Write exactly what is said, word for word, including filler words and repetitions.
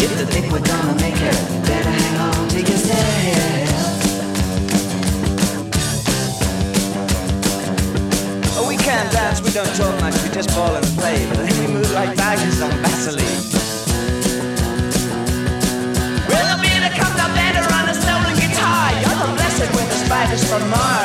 If you think we're gonna make it, better hang on to yourself. Oh, we can't dance, we don't talk much, we just ball and play, but then we move like badgers on Vaseline. Well, the beer that comes out better on a stolen guitar. You're the blessed with the spiders from Mars.